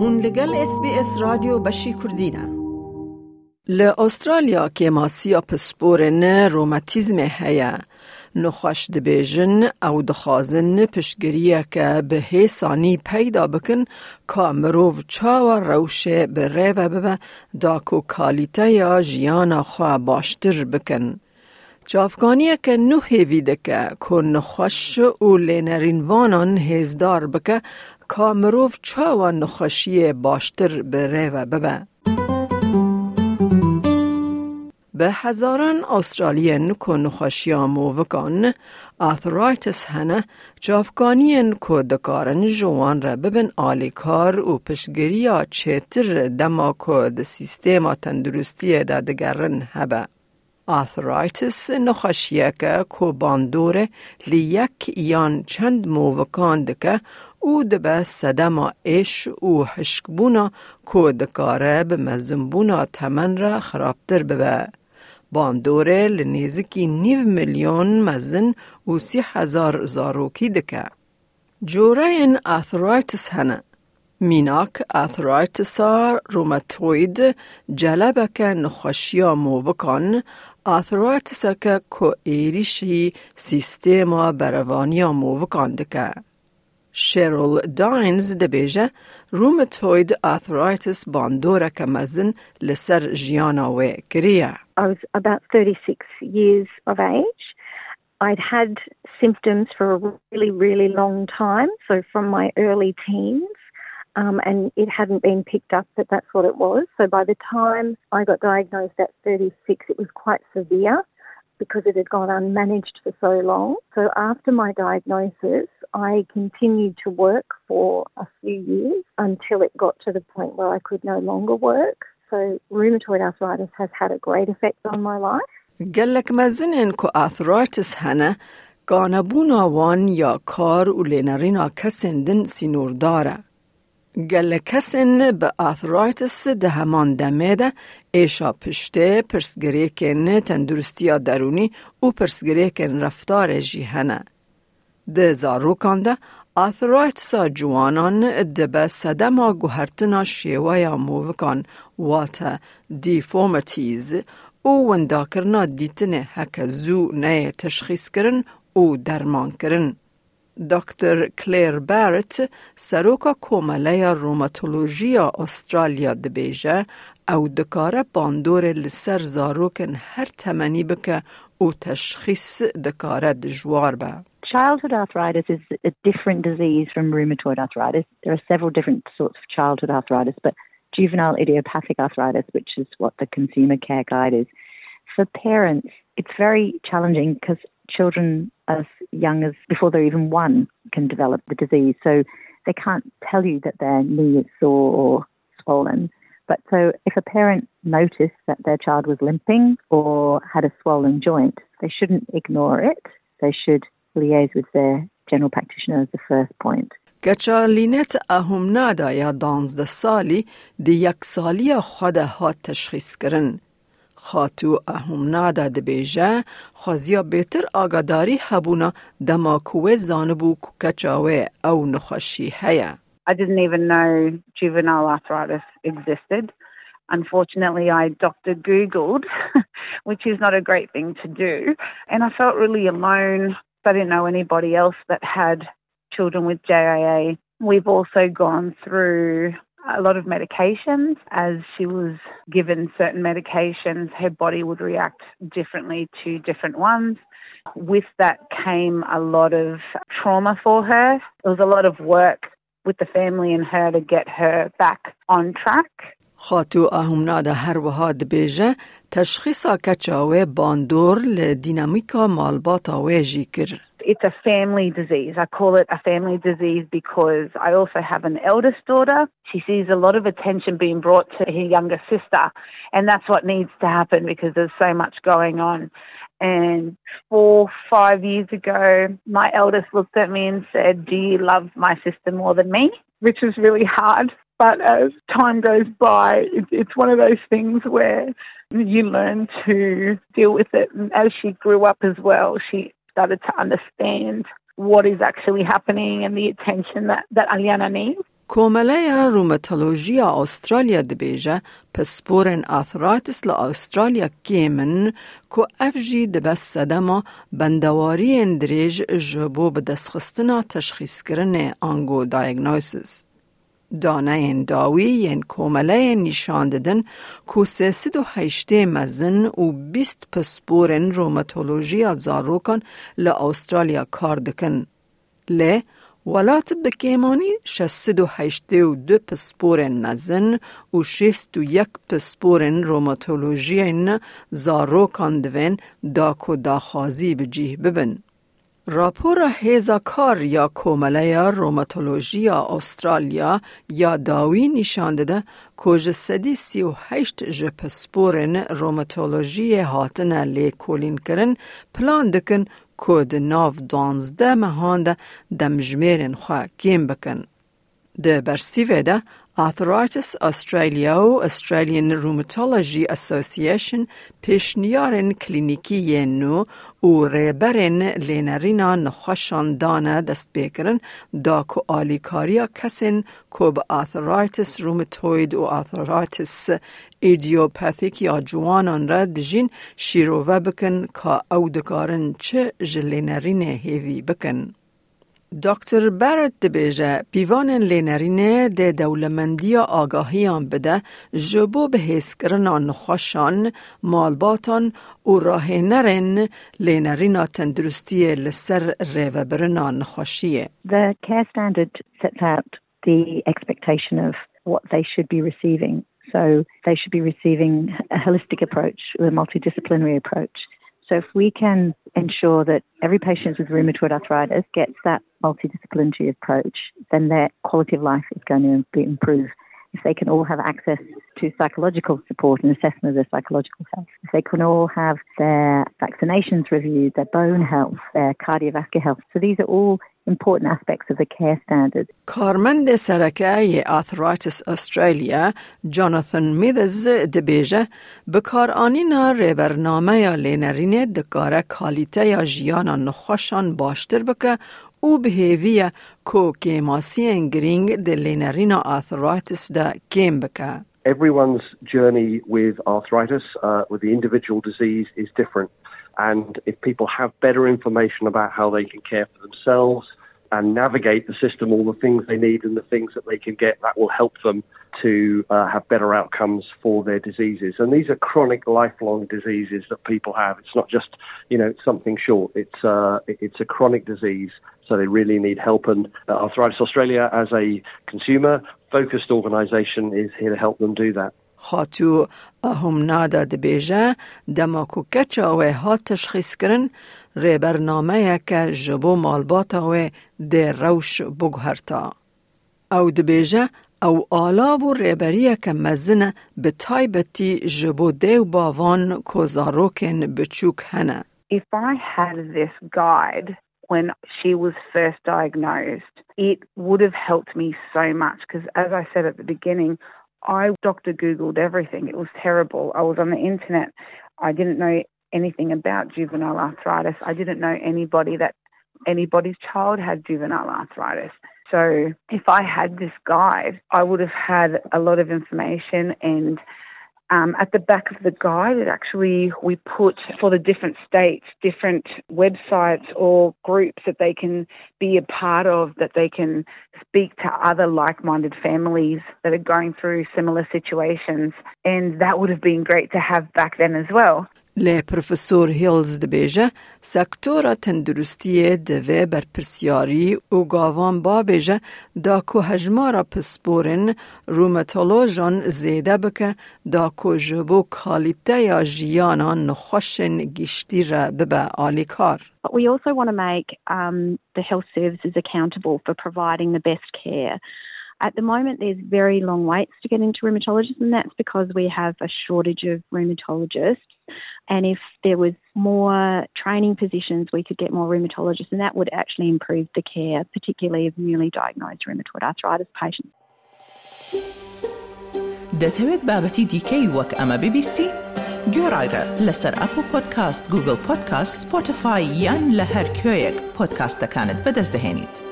هون لگل SBS رادیو بشی کردینه. لأسترالیا که ماسیا پسپورن روماتیزم هیا نخوش دبیجن او دخازن پشگریه که به حسانی پیدا بکن که مروف چاو روشه به ریوه ببه داکو کالیته یا جیانا خواه باشتر بکن. جافگانیه که نو هیویده که نخوش و لینرین وانان هزدار بکه که مروف چاو نخوشی باشتر به ریوه ببه. به هزاران استرالیان که نخوشیان مووکان آثرایتس هنه جافگانیان که دکارن جوان را ببن آلیکار و پشگری چیتر دما که ده سیستم تندرستی ده دگرن هبه. آثرایتس نخوشیه که باندوره لیک یان چند مووکان دکه او دبه صدما ایش و حشکبونا که دکاره به مزنبونا تمن را خرابتر ببه. باندوره لنیزکی 9 میلیون مزن و 30,000 زاروکی دکه. جوره این آثرایتس هنه. میناک آثرایتسا روماتوید جلبه که نخوشیا مووکان آثرایتسا که ایریشی سیستما بروانیا مووکان دکه. شیرل داینز دبیجه روماتوید آثرایتس باندوره که مزن لسر جیانا و کریه. I was about 36 years of age. I'd had symptoms for a really, really long time, so from my early teens, and it hadn't been picked up that that's what it was. So by the time I got diagnosed at 36, it was quite severe because it had gone unmanaged for so long. So after my diagnosis, I continued to work for a few years until it got to the point where I could no longer work. So rheumatoid arthritis has had a great effect on my life. گلک مزنین که آثرایتس هنه گانبونا وان یا کار و لینرینا کسندن سینور داره. گلک کسن به آثرایتس ده همان دمه ده ایشا پشته پرسگری کن تندرستی درونی و پرسگری کن رفتار جی هنه. ده زاروکان ده آثرایتس جوانان ده به صدما گوهرتنا شیوه مووکان واتا دیفورمتیز و ونداکرنا دیتنه هک زو نه تشخیص کرن و درمان کرن. دکتر کلیر بارت سروکا کوماله روماتولوژی استرالیا دبیجه او دکاره باندور لسر زاروکن هر تمنی بکه او تشخیص دکاره دجوار به. Childhood arthritis is a different disease from rheumatoid arthritis. There are several different sorts of childhood arthritis, but juvenile idiopathic arthritis, which is what the consumer care guide is, for parents, it's very challenging because children as young as before they're even 1 can develop the disease. So they can't tell you that their knee is sore or swollen. But so if a parent noticed that their child was limping or had a swollen joint, they shouldn't ignore it. They should liaise with their general practitioner as the first point. گچا لینت اهم نادا یا 12 سالی دی 1 سالی خود ها تشخیص کرن. خاتو اهم نادا دبیجه خوزیا بهتر آگاداری هبونا دماکوه زانبو کچاوه او نخوشی هیا. I didn't even know juvenile arthritis existed. Unfortunately, I Dr. Googled, which is not a great thing to do. And I felt really alone. I didn't know anybody else that had children with JIA. We've also gone through a lot of medications. As she was given certain medications, her body would react differently to different ones. With that came a lot of trauma for her. It was a lot of work with the family and her to get her back on track. خاتو اهمنادا هر وهاد بیجه تشخیصا کچاوه باندور لدینامیکا مالباتا ویجی کر. It's a family disease. I call it a family disease because I also have an eldest daughter. She sees a lot of attention being brought to her younger sister, and that's what needs to happen because there's so much going on. And 4-5 years ago, my eldest looked at me and said, "Do you love my sister more than me?" Which was really hard. But as time goes by, it's one of those things where you learn to deal with it. And as she grew up as well, she started to understand what is actually happening and the attention that Aliana needs. کوملای روماتولوژیا استرالیا دبیجه پسپورن آثرایتس لأسترالیا کیمن که افجی دبس صدما بندواری اندریج جبو بدستخستنا تشخیص کرن آنگو دایگنوسیس. دانه این داوی ین کومله نشان دادن که 308 مزن و 20 پسپورن روماتولوژیا زاروکان لأسترالیا کار دکن. لی ولات بکیمانی 682 پسپورن مزن و 61 پسپورن روماتولوژیا زاروکان دوین داکو داخازی بجیه ببن. راپور هزاکار یا کومله روماتولوژیا استرالیا یا داوی نشان داده که 38 پسپورن روماتولوژی هاتنه لی کولین کرن پلان دکن که ده ناو 12 مهانده دمجمیرن خواه کم بکن. ده برسیوه ده Arthritis Australia و Australian Rheumatology Association پیشنیارن کلینیکی نو و ریبرن لینرینا نخوشان دانه دست بکرن دا که آلیکاریا کسین که با آثرایتس روماتوید و آثرایتس ایدیوپاتیک یا جوانان را دجین شیروه بکن که او دکارن چه جلینرین هیوی بکن. دکتر بارت دبیجه پیوان لینرینه ده دولمندی آگاهیان بده جبو به حس کرنان نخوشان مالباتان و راه نرن لینرینا تندرستی لسر ریو برنان نخوشیه. The care standard sets out the expectation of what they should be receiving. So they should be receiving a holistic approach, a multidisciplinary approach. So if we can ensure that every patient with rheumatoid arthritis gets that multidisciplinary approach, then their quality of life is going to improve. If they can all have access to psychological support and assessment of their psychological health, if they can all have their vaccinations reviewed, their bone health, their cardiovascular health. So these are all important aspects of the care standard. کارمند سرکه آثرایتس استرالیا جاناتhan میدز دبیجه بکار آنینا ریبرنامه یا لینرینه دکاره کالیته یا جیانا نخوشان باشتر بکه او بهیویه که کیماسی انگرینگ ده لینرینا آثرایتس ده کم بکه. Everyone's journey with arthritis, with the individual disease, is different. And if people have better information about how they can care for themselves and navigate the system, all the things they need and the things that they can get, that will help them to have better outcomes for their diseases. And these are chronic, lifelong diseases that people have. It's not just, something short. It's a chronic disease, so they really need help. And Arthritis Australia, as a consumer-focused organisation, is here to help them do that. خاطو اهم نادا دبیجه دماکو کچاوه ها تشخیص کرن ری برنامه که جبو مالباتاوه ده روش بگهرتا. او دبیجه او آلاب و ریبریه که مزنه به تایبتی جبو دیو باوان کوزاروکن بچوک هنه. If I had this guide when she was first diagnosed, it would have helped me so much because, as I said at the beginning, I Dr. Googled everything. It was terrible. I was on the internet. I didn't know anything about juvenile arthritis. I didn't know anybody's child had juvenile arthritis. So if I had this guide, I would have had a lot of information, and at the back of the guide, we put for the different states, different websites or groups that they can be a part of, that they can speak to other like-minded families that are going through similar situations. And that would have been great to have back then as well. لی پروفسور هیلز دبیجه سکتورا تندرستی دوه بر پرسیاری و گاوان با بیجه دا که هجمارا پسپورن روماتولوژان زیده بکه دا که جبو کالیته یا جیانا نخوشن گشتی را ببه آلی کار. But we also want to make the health services accountable for providing the best care. At the moment, there's very long waits to get into rheumatologists, and that's because we have a shortage of rheumatologists. And if there was more training positions, we could get more rheumatologists, and that would actually improve the care, particularly of newly diagnosed rheumatoid arthritis patients. دەتەوێت بابەتی دیکەی وەک ئەمە ببیستی؟ گۆڕایرە لەسەر ئەپل پۆدکاست، گوگل پۆدکاست، سپۆتیفای یان لە هەر کوێیەک پۆدکاستەکانت بەدەست دەهێنیت.